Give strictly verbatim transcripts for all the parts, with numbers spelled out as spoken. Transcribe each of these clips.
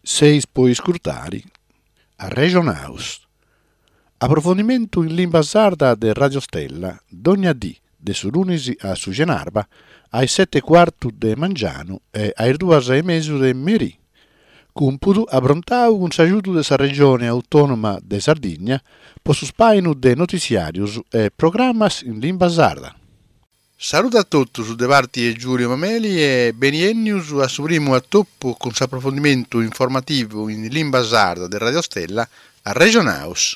Seis puoi scrutare a Region House. Approfondimento in lingua sarda de Radio Stella, dogna dì, de su lunisi a su Genarba, ai sette quartu de Mangiano e ai due e mezzo de Merì. Cumpudu abrontau un sagiuto de sa regione autonoma de Sardigna, po su spainu de noticiarius e programmas in lingua sarda. Saluto a tutti su De Parti e Giulio Mameli e beniennius a su primo attoppo con su approfondimento informativo in lingua sarda de Radio Stella a Region House.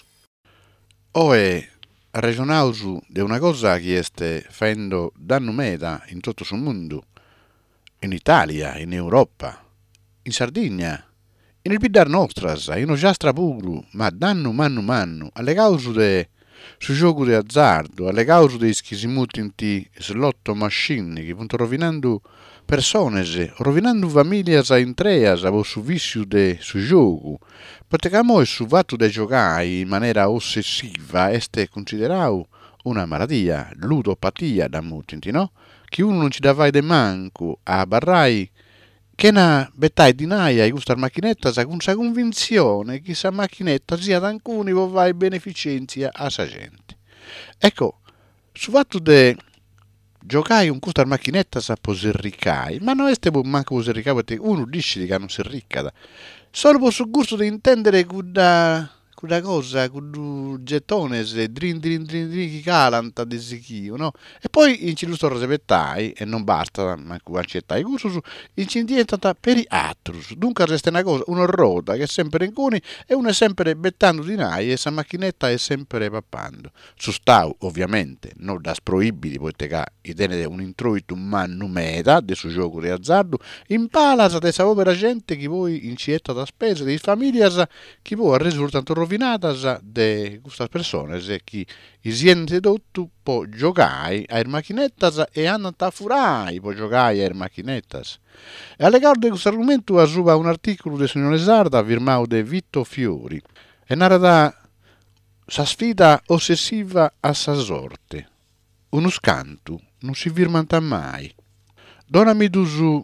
Oe, a Region House è una cosa che sta facendo danno meda in tutto il mondo, in Italia, in Europa, in Sardegna, in il Bidar Nostras, in Ogiastra pure, ma danno manno manno alle cause de su gioco di azzardo, alle cause dei schisimuti in ti slotto machine che vanno rovinando persone, rovinando famiglie intreas a su vizio de su gioco. Perché noi su fatto de giocare in maniera ossessiva este considerato una malattia, ludopatia da molti, no? Che uno non ci dava de manco a barrai che na bettai di naia e questa macchinetta sa con sa convinzione che sa macchinetta sia da alcuni può fare beneficenza a sa gente. Ecco, su fatto de giocai con questa macchinetta sa poter ricai, ma non è manco poter ricai perché uno dice che non si ricca. Solo per sul gusto di intendere quella quella cosa, quel gettone, drin drin drin drin che calanta di sicchio, no? E poi in ci lo repettai, e non basta, ma accettai questo su, in ci diventa per i atrus. Dunque resta una cosa, una roda che è sempre in cuni e uno è sempre bettando di nai e sa macchinetta è sempre pappando. Su stau, ovviamente, non da sproibili, perché i tenere un introito mannu meta, del suo gioco di azzardo, impala sa tesa opera gente che voi incietta da spese, di famiglie che voi risultano rovinatas de queste persone che isiente tutto può giocare a macchinettas e hanno a furai può giocare a macchinettas. E alle corde di questo argomento asuba un articolo del signore Sarda firmato de Vitto Fiori e narra sa sfida ossessiva a sa sorte. Uno scanto non si firmanta mai. Donami dusu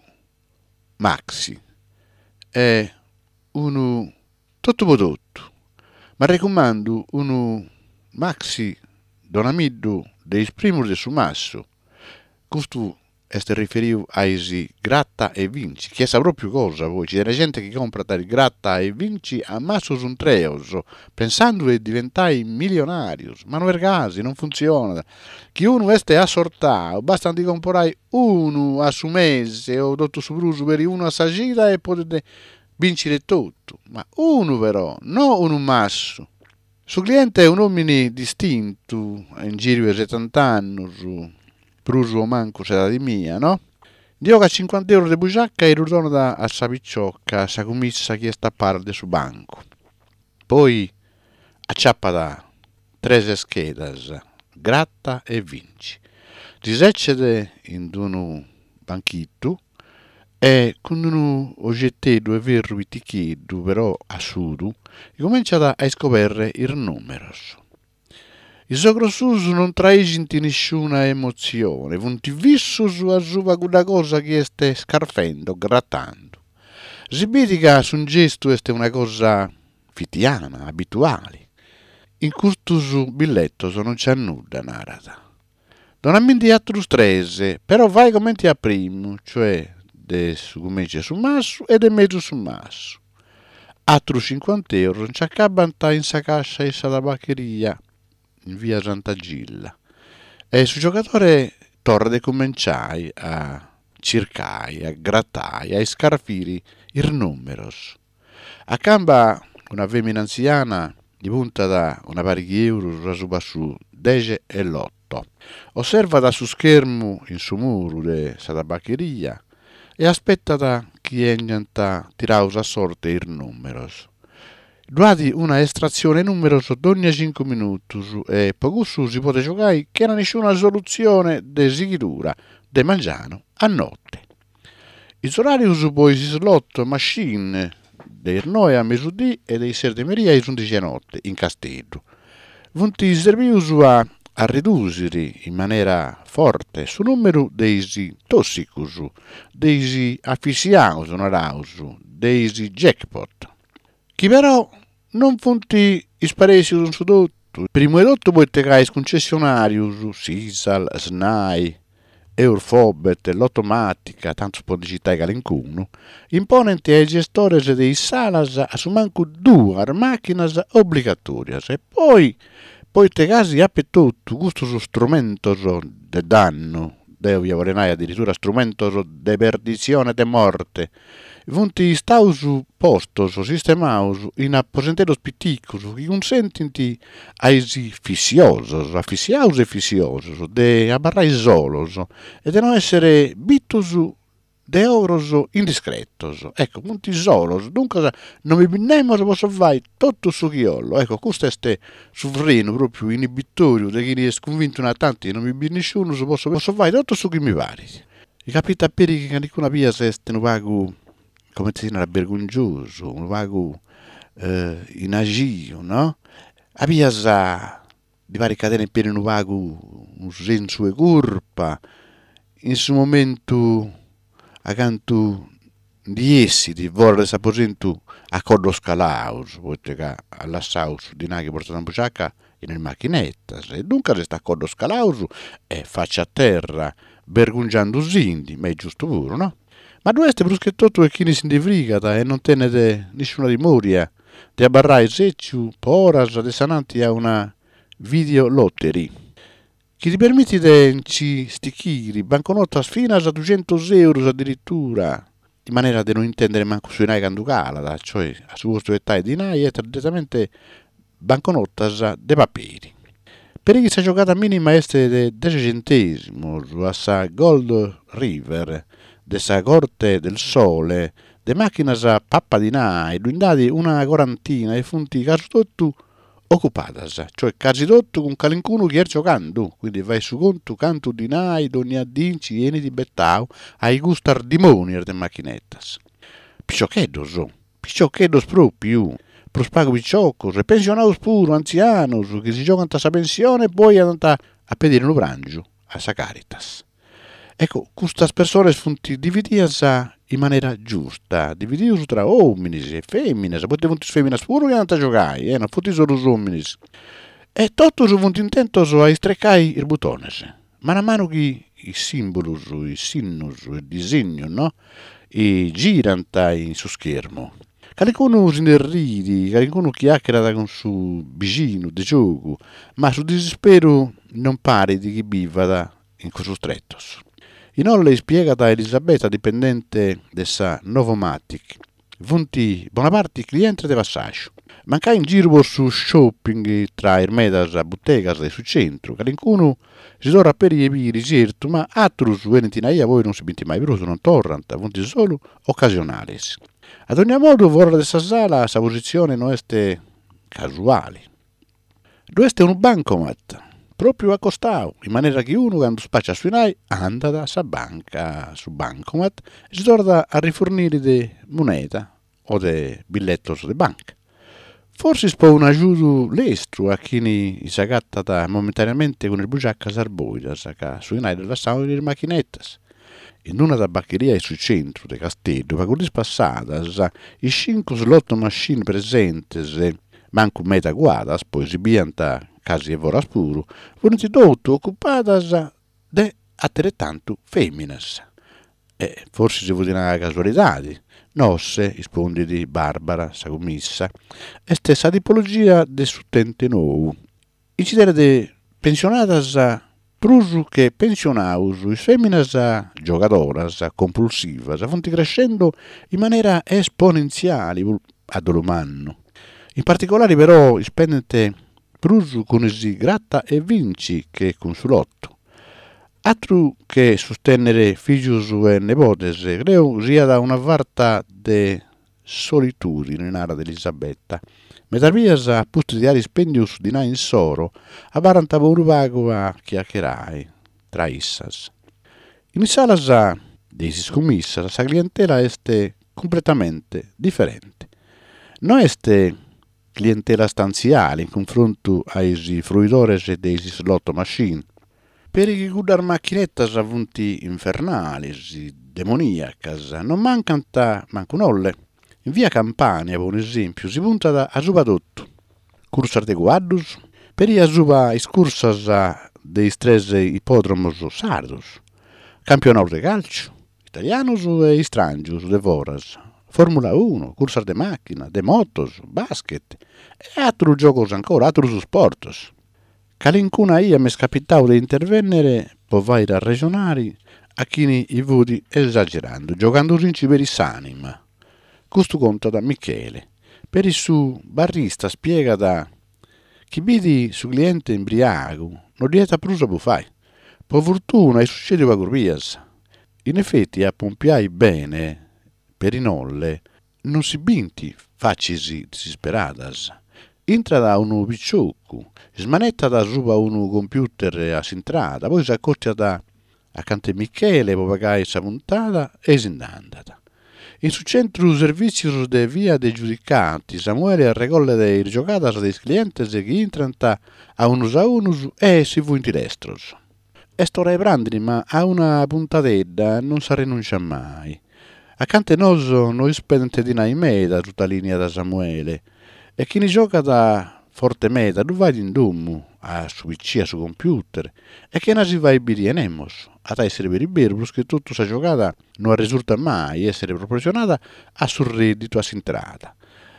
Maxi è uno tutto prodotto. Ma raccomando un maxi donamiddu dei primi de su masso. Questo è riferito ai gratta e vinci. Che sa proprio cosa voi? C'è gente che compra tali gratta e vinci a masso su un treoso, pensando di diventare milionario. Ma non è casi, non funziona. Chi uno è assortato, basta di comprare uno a su mese o dotto su bruso per uno a sagita e potete vincere tutto, ma uno però, non un masso. Su cliente è un uomo distinto, in giro di settanta anni, su pruso manco se di mia, no? Dio che cinquanta euro di bugiacca e ritorno da a sa picciocca, sa commissa che sta a parte su banco. Poi acciappa da tre schedas, gratta e vinci. Diseccede in un banchitto, e con un oggetto è vero eticheddo però a sudo e comincia a scoprire il numero. Il sogrossuso non traesce nessuna emozione, non ti visso su a suva quella cosa che stai scarfendo, grattando. Si vede che su un gesto è una cosa fitiana, abituale. In questo biglietto non c'è nulla narrata. Non ammetti altro stress, però vai come ti a primo, cioè de su comincia su masso e de mezzo su masso. Altro cinquanta euro non ci accabanta in sa cassa e sa tabaccheria in via Sant'Agilla. E su giocatore torna de cominciare a cercare, a grattare, a scarfire il numeros. A camba una femmina anziana di punta da una pari di euro rasuba su dieci e l'otto. Osserva da su schermo in su muro de sa tabaccheria e aspetta da chi entra tirausa a sorte il numeros. Duati una estrazione numeros ogni cinque minuti e poco su si può giocare che non nessuna soluzione de sicura de mangiano a notte. I orari poi si slot machine dei nove a mezzodì e dei sette di meria e undici a notte in castello. Vunti serviusu a a ridurre in maniera forte sul numero dei tossicus, dei affisiaus, dei jackpot. Chi però non funti isparesi un sudotto, primo e dotto poi tegais concessionarius, Sisal, S N A I, Eurfobet, l'automatica, tanto spodicità galincuno, imponenti ai gestori dei salas a su manco due macchinas obbligatorias e poi poi te casi appetutto questo strumento de danno, devi avere addirittura strumento de perdizione de morte, funti staus postos sistemaus in apposenteros piticus che consententi aisi fissiosos, affissiaus e fissiosos, de abarrai solos, e de non essere bitus de oros indiscretos. Ecco, punti solos, dunque non mi binnemo se posso fare tutto su chiollo. Ecco, questo è sovrano proprio inibitorio di chi è convinto una tanti, non mi bin nessuno se posso, posso fare tutto su chi mi pare. I capita per che nessuna via se è un vago, come si dice, vergognoso, un vago eh, inagio, no? A via di vari catene per un vago, un senso e colpa, in suo momento accanto di essi di vorre saposentu a cordo scalaus, poiché alla saus di naghi portano un buciacca in macchinetta, e dunque resta a cordo scalaus e faccia a terra, bergungiando zindi, ma è giusto pure, no? Ma due este bruschettotto e chi ne si indivrigata e non tenete nessuna dimoria di abbarrai secciu, poras, de sananti a una videolottery. Chi ti permette di ci stichiri, banconotas fino a duecento euro addirittura, in maniera da non intendere manco sui nai canducala, cioè a suo dettaglio di nai è direttamente banconotas de papiri. Per chi si è giocata minima este de dieci centesimo, a sa Gold River, de sa Corte del Sole, de macchinas a pappa di nai, luindati una quarantina e funti caso tutto occupatas, cioè quasi tutto con calincuno che è giocando, quindi vai su conto canto di nai, doni addinci, ieni di bettau, ai gustardimonier de macchinettas. Picciocchedos, picciocchedos proprio, prospago picciocos, e pensionados puro, anzianos, che si giocano a sa pensione e poi andano a pedire un brangio, a sa caritas. Ecco, queste persone sono dividite in maniera giusta, dividete tra uomini e femmine, se potete femmine pure che andate a giocare, eh, non fate solo uomini. E tutti sono intenti a istreccare i bottoni. Man mano che i simboli, i sinnus, il disegno, no? E girano in su schermo. Qualcuno si ride, qualcuno chiacchiera con suo vicino di gioco, ma su dispero non pare di chi viva in questo stretto. Inoltre spiegata Elisabetta, dipendente dessa Novomatic, funti Bonaparte cliente di passaggio. Manca in giro su shopping tra Ermedas a bottegas e su centro, che qualcuno si torna per i piri certo, ma altri su ventina voi non si binti mai, però sono torrant, funti solo occasionali. Ad ogni modo, fuori da questa sala, sa posizione non è casuale. Questo è un bancomat. Proprio accostato, in maniera che uno quando spaccia sui nai anda da sa banca su bancomat e si torna a rifornire di moneta o di biglietto di banca. Forse si può un aiuto lestro a chi ne si agatta momentaneamente con il bugiacca sarboida, che sui nai della stavano le macchinettas. In una tabaccheria sul centro di Castello, ma con le spassate, i cinque slot machine presenti, manco meta guadas, poi si bianta casi e voras puro, furono tutte occupate da altrettanto femminas. E forse si vuole una casualità. Nosse, risponde di Barbara, sa commessa, è stessa tipologia de suttente nuovo. Incidere de pensionatas prusu che pensionaus, i femminas giocadoras compulsivas, fonti crescendo in maniera esponenziale ad l'umanno. In particolare però spendete prusu con si gratta e vinci che consulotto. Altro che sostenere figlius e nepotes, creo sia da una varta de solitudine in ara d'Elisabetta. Metarvias a posto di ari spendius di na in soro, avarantava un vago a chiacchierai tra issas. In salas dei scommissas, sa clientela este completamente differente. Non este clientela stanziale in confronto ai fruitori dei slot machine. Per i guardar macchinettas avunti infernali, demoniacas, non mancano mancunolle. In via Campania, per un esempio, si punta da a subadotto. Cursas de guardus, per i a suba iscursas dei tres ipódromos sardos. Campionato de calcio, italianos e estrangios de voras. Formula uno, cursas de macchina, de motos, basket e altri giocos ancora, altri sports. Calincuna ia mi è capitato di intervenire per vairi regionali a chi i vudi esagerando, giocando in ciberi sanima. Questo conta da Michele. Per il suo barista spiega da chi vidi su cliente imbriaco non dieta prusa bufai. Per fortuna è successo a Gurbias. In effetti a pompiai bene per i nolle non si binti faccisi disperadas. Entra da uno picciocco, smanetta da suba uno computer a sintrada, poi si accorcia da accanto a Michele, poi pagai sa puntata e si andata. In su centro servizi de via dei giudicanti, Samuele arregolla dei giocadas dei clienti che entrano a unus a unus e si fu in destros. E sto rebrandini, ma a una puntatedda non si rinuncia mai. Accanto a noi noi spendente di naimeda tutta linea da Samuele. E chi ne gioca da forte meta, non vai in domo, a su P C, a su computer, e che non si va a birienemos, a essere per i berbus che tutta questa giocata non risulta mai essere proporzionata a sul reddito a sintrata.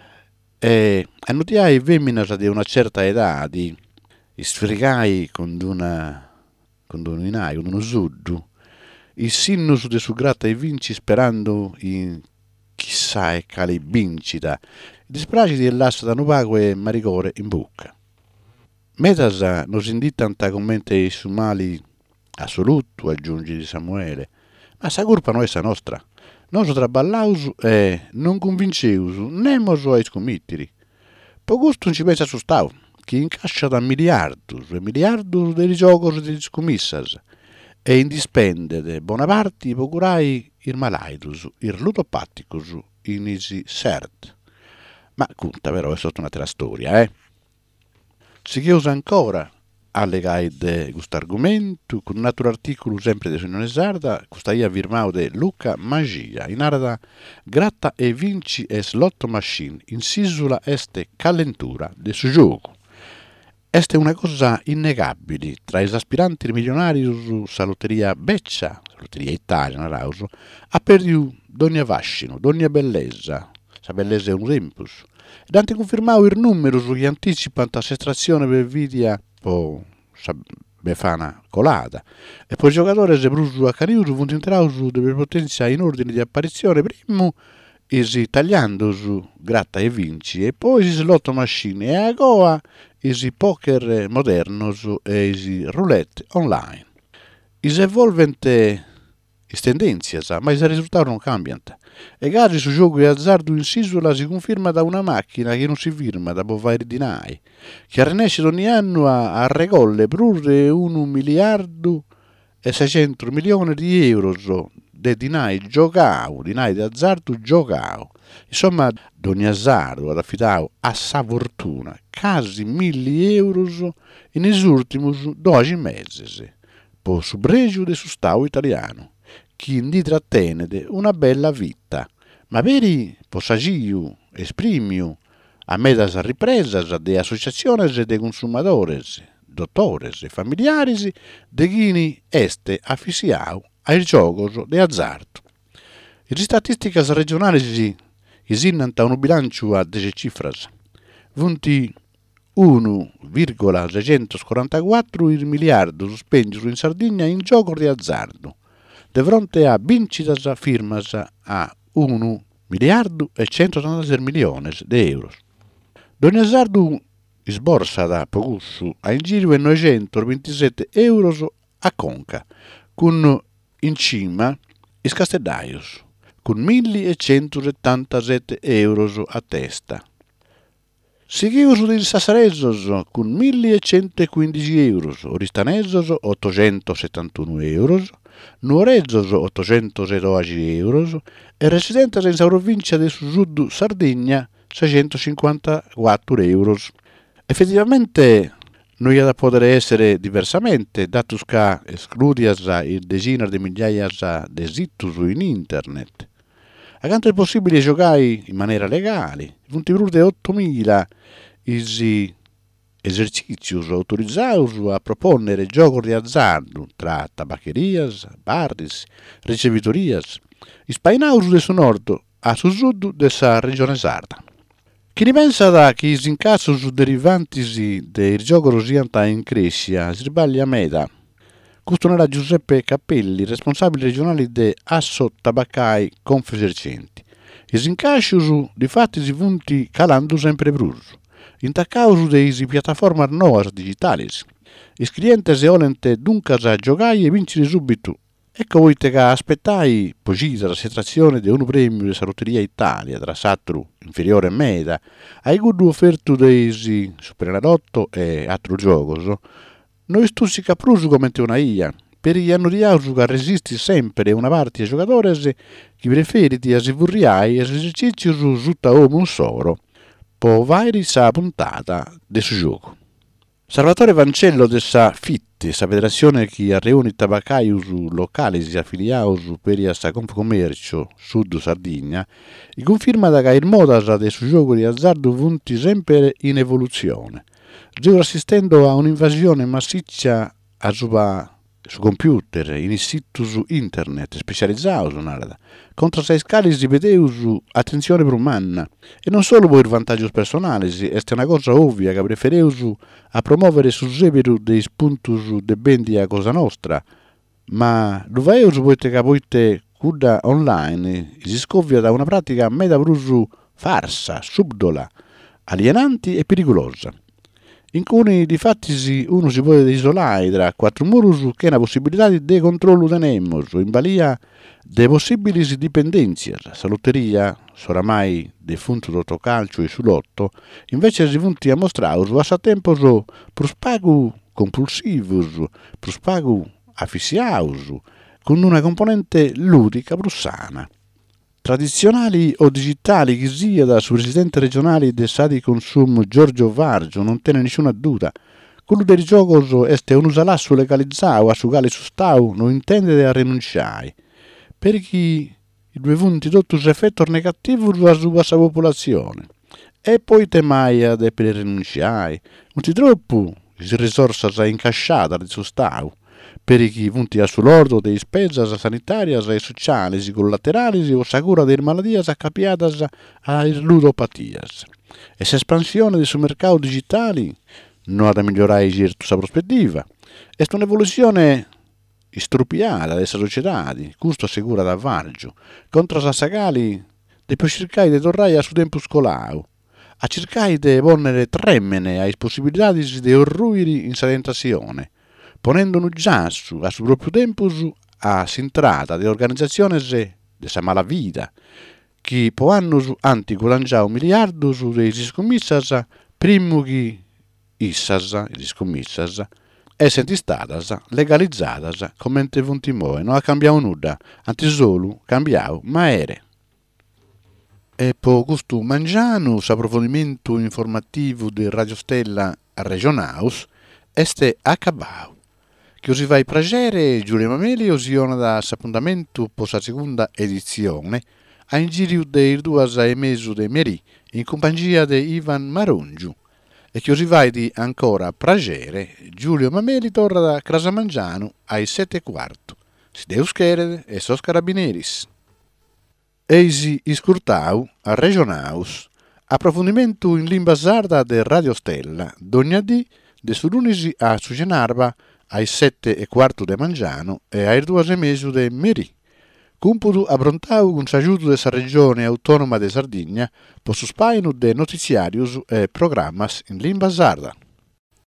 E a notiai femmine di una certa età di sfrigai con una con un inai, con uno suddu, il sinus de su gratta e vinci sperando in chissà e cali vincita, dispraciti e lassa da nupago e maricore in bocca. Metas nos inditanta commenti su mali assoluto, aggiunge di Samuele, ma sa colpa non è sa nostra. Nos traballaus e non convinceus, nemos a scommittiri. Po gusto non ci pensa su stau, chi incascia da miliardus e miliardus dei giocos di scomissas, e in dispendede Bonaparte procurai ir malaidus, ir ludopatticus, in isi cert. Ma conta però è sotto un'altra storia, eh? Si chiusa ancora alle guide questo argomento con un altro articolo sempre di Signore Sarda, questa ia firmato di Luca Magia, in arada gratta e vinci e slot machine, in sisula este calentura del suo gioco. Este una cosa innegabile tra i aspiranti milionari su sa lotteria Beccia, lotteria italiana, rauso, ha perduto d'ogni fascino, d'ogni bellezza, sa bellezza è un tempus. Ed hanno confermato il numero su chi anticipano l'estrazione per vidia po sa befana colata. E poi i giocatori se brusu a caniusu vanno entrare su delle potenza in ordine di apparizione, primo isi tagliando su gratta e vinci, e poi si slot machine e a goa isi poker moderno e isi roulette online. Is evolvente is tendenzias, ma i risultati non cambiano. E gari su gioco di azzardo in sisula si conferma da una macchina che non si firma da povari dinai, che arrenesce ogni anno a, a regolle produrre un miliardo e seicento milioni di euro di dinai giocao, dinai di azzardo giocao. Insomma, ogni azzardo ad affidato a sa fortuna quasi mille euro in gli ultimi dodici mesi, per su bregio del suo italiano. Chi di trattenede una bella vita, ma veri possagio esprimiu a medas ripresas de associaciones de consumadores, dottores e familiares de chi este aficionado ai giocos de azzardo. Le statistiche regionali si isinnanta un bilancio a dieci cifras, venti uno virgola seicentoquarantaquattro miliardi spesi in Sardegna in gioco di azzardo, di fronte a vincitas firmas a un miliardo e centottantasei milioni di euro. Ogni azzardo sborsa da Pogussu a in giro novecentoventisette euro a Conca, con in cima i Casteddaios, con millecentosettantasette euro a testa. Seguius di Sassarezos con millecentoquindici euro, Oristanesos ottocentosettantuno euro, Nuorezos ottocentododici euro e residentes in provincia del Sud Sardegna seicentocinquantaquattro euro. Effettivamente non ha da poter essere diversamente, dato che escludias il decina di migliaia di siti in internet. Accanto è possibile giocare in maniera legale, ventitré ottomila isi esercizi autorizzati a proporre giochi di azzardo tra tabaccherias, bares, ricevitorias, ispainaus de su nord a su sud della regione sarda. Chi ne pensa da che i incassos derivanti dei giochi siano in crescita si sbaglia a meta. Questo Giuseppe Cappelli, responsabile regionale de Asso Tabaccai Confesercenti. I incassos di fatti si punti calando sempre più. In causa delle piattaforme nuove digitali. I clienti si vogliono dunque a giocare e vincere subito. Ecco voi che aspettai precisa la situazione di un premio di Salotteria Italia tra Satru inferiore e meta, ai gudu offerto dei Superenalotto e altro gioco, noi stussica prusu come una ia, per gli hanno riausu che resisti sempre una parte ai giocatori che preferiti a sivurriai esercizi su sutta uomo un soro, po' vairi sa puntata del suo gioco. Salvatore Vancello dessa Fitte, sa federazione che riúne tabaccaius locali e affiliaus per il Confcommercio Sud Sardegna, e conferma che il modas del suo gioco di azzardo punti sempre in evoluzione, già assistendo a un'invasione massiccia a suba su computer, in siti su internet specializzati, contro sei scali di vedeus attenzione umana, e non solo per vantaggi personali, è una cosa ovvia che prefereus a promuovere su severo dei spunti de bendi a cosa nostra, ma lo veus poiché che poiché cuda online si scovia da una pratica meda brusu farsa, subdola, alienanti e pericolosa. In cui di fatti uno si può isolare tra quattro murus che è una possibilità di controllo tenemos, in balia delle possibili dipendenze. Salotteria, soramai defunto Totocalcio e Sulotto, invece si punti a mostrare a passatempo per spago compulsivo, per spago affissiaus, con una componente ludica brussana. Tradizionali o digitali che sia da su presidente regionale del Sadi Consum Giorgio Vargio non tiene nessuna duda. Quello del gioco è un usalasso legalizzato a su gale su stau non intende a rinunciare, perché i due punti tutto effetto negativo sulla sua popolazione. E poi temai de per rinunciare, non ti troppo si risorsa incasciata del suo stau, per i punti a sull'ordo dei spese sanitarie e sociali collaterali o sa cura delle malattie accapiate a ludopatie. E se espansione del suo mercato digitale non ha da migliorare questa prospettiva. È un'evoluzione istrupiata della società, questo assicura da Vargio, contro la sagali di più cercare di tornare a suo tempo scolato, a cercare di ponere tremene alle possibilità di orruiri in sedentazione, ponendo un già su, a suo proprio tempo a s'entrata di organizzazioni di sa malavita, che po' hanno anti guadagnato un miliardo su dei scommissas prima che issas, i scommissas, essendo statas legalizzatas come te vuntimoe, non ha cambiato nulla, anzi solo cambiato maere. E po' questo mangiano, approfondimento informativo di Radio Stella Regionaus, este acabau. Che si vai pragere, Giulia Mameli, osiona da appuntamento per la seconda edizione, a in giro dei due e mezzo de meri, in compagnia di Ivan Marongiu, e che si vai di ancora pragere, Giulio Mameli torna da Crasamangiano ai sette e quarto. Si deus chiedere e sos carabineris. Eisi iscurtau a Regionaus, approfondimento in lingua sarda de Radio Stella, d'ogni dì, de su lunisi a Sugenarba, ai sette e quarto de Mangiano e ai due e mezzo de Meri. Cumpudu abrontau con s'aiuto della regione autonoma de Sardegna, per su spainu de notiziarius e programmas in lingua sarda.